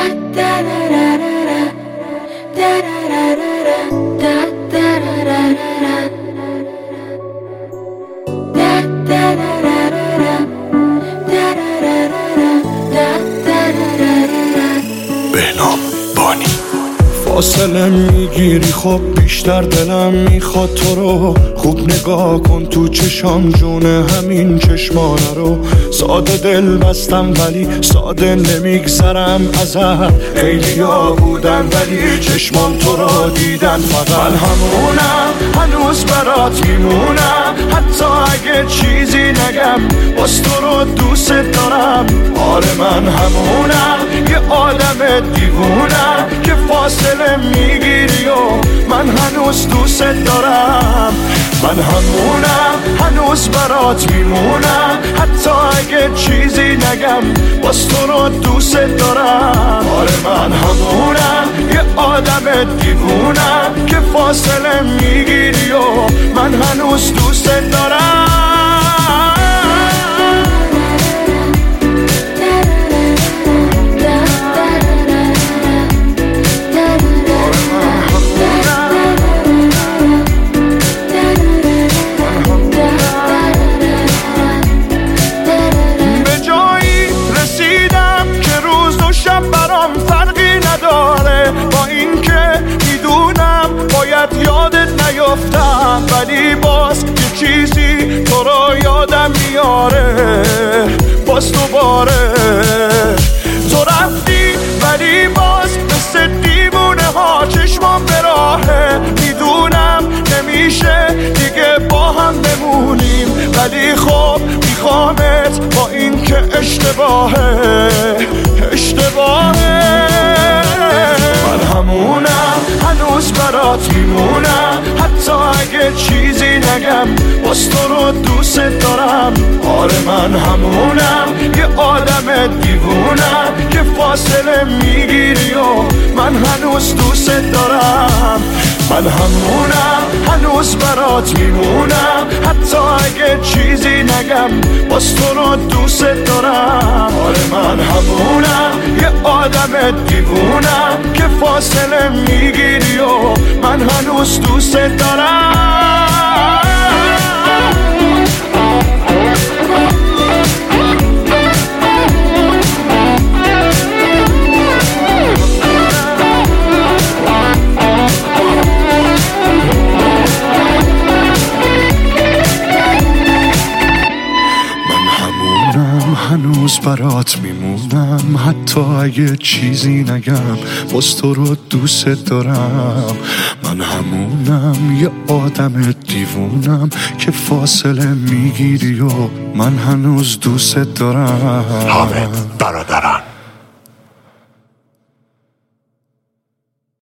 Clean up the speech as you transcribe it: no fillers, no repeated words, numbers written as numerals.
بهنام بانی. فاصله میگیری خب بیشتر دلم میخواد تو رو خوب نگاه کن تو چشام جونه همین چشمانه رو. ساده دل بستم ولی ساده نمیگذرم ازت. خیلی ها بودن ولی چشمام تو رو دیدن فقط. من همونم هنوز برات میمونم حتی اگه چیزی نگم باز تو رو دوست دارم. آره من همونم یه آدم دیوونم که فاصله میگیری و من هنوز دوست دارم. من همونم هنوز برات میمونم حتی اگه چیزی نگم باز تو رو دوست دارم. آره من همونم یه آدم دیوونم که فاصله میگیری و من هنوز دوست دارم. با این که میدونم باید یادت نیفتم ولی باز یه چیزی تو رو یادم میاره باز دوباره. تو رفتی ولی باز مثل دیوونه ها چشمام به راهه. میدونم نمیشه دیگه با هم بمونیم ولی خب میخوامت با این که اشتباهه. من همونم هنوز برات میمونم حتی اگه چیزی نگم باز تو رو دوست دارم. آره من همونم یه آدم دیوونم که فاصله میگیری و من هنوز دوست دارم. من همونم هنوز برات میمونم حتی اگه چیزی نگم باز تو رو دوست دارم. آره من همونم یه آدم دیوونم که فاصله میگیری و من هنوز دوست دارم. هنوز برات میمونم حتی اگه چیزی نگم باز تو رو دوست دارم. من همونم یه آدم دیوونم که فاصله میگیری و من هنوز دوست دارم. حامد برادران.